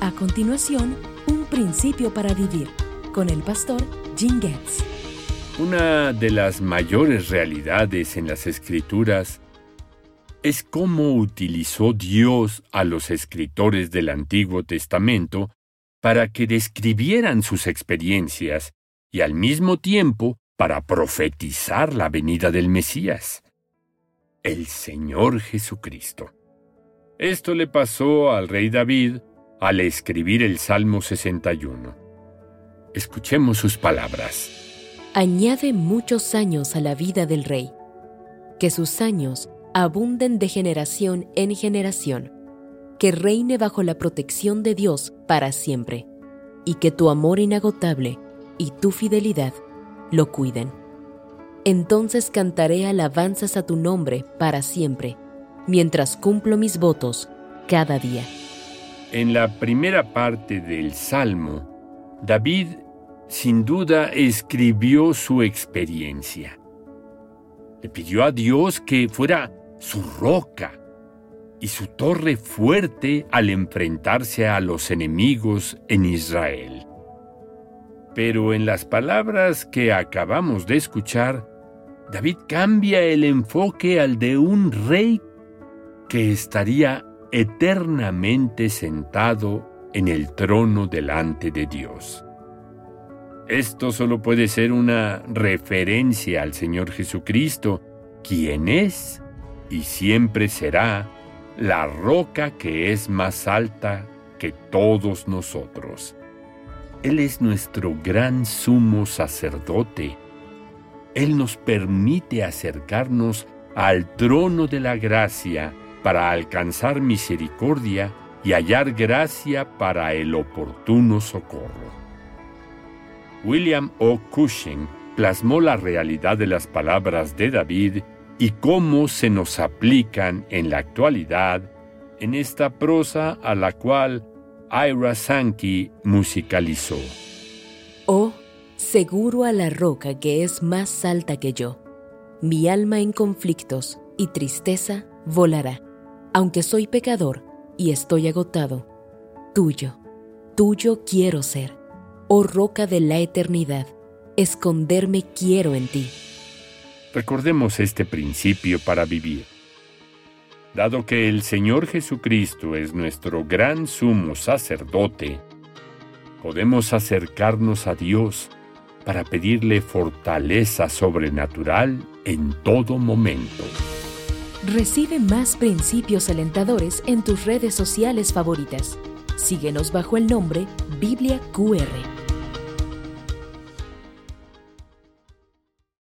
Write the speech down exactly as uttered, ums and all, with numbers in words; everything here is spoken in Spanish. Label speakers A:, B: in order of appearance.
A: A continuación, un principio para vivir, con el pastor Jim Getz.
B: Una de las mayores realidades en las Escrituras es cómo utilizó Dios a los escritores del Antiguo Testamento para que describieran sus experiencias y al mismo tiempo para profetizar la venida del Mesías, el Señor Jesucristo. Esto le pasó al rey David al escribir el Salmo sesenta y uno. Escuchemos sus palabras.
A: Añade muchos años a la vida del rey, que sus años abunden de generación en generación, que reine bajo la protección de Dios para siempre, y que tu amor inagotable y tu fidelidad lo cuiden. Entonces cantaré alabanzas a tu nombre para siempre, mientras cumplo mis votos cada día.
B: En la primera parte del Salmo, David sin duda escribió su experiencia. Le pidió a Dios que fuera su roca y su torre fuerte al enfrentarse a los enemigos en Israel. Pero en las palabras que acabamos de escuchar, David cambia el enfoque al de un rey que estaría eternamente sentado en el trono delante de Dios. Esto solo puede ser una referencia al Señor Jesucristo, quien es y siempre será la roca que es más alta que todos nosotros. Él es nuestro gran sumo sacerdote. Él nos permite acercarnos al trono de la gracia para alcanzar misericordia y hallar gracia para el oportuno socorro. William O. Cushing plasmó la realidad de las palabras de David y cómo se nos aplican en la actualidad en esta prosa a la cual Ira Sankey musicalizó.
A: Oh, seguro a la roca que es más alta que yo, mi alma en conflictos y tristeza volará. Aunque soy pecador y estoy agotado, tuyo, tuyo quiero ser. Oh roca de la eternidad, esconderme quiero en ti.
B: Recordemos este principio para vivir. Dado que el Señor Jesucristo es nuestro gran sumo sacerdote, podemos acercarnos a Dios para pedirle fortaleza sobrenatural en todo momento.
A: Recibe más principios alentadores en tus redes sociales favoritas. Síguenos bajo el nombre Biblia Q R.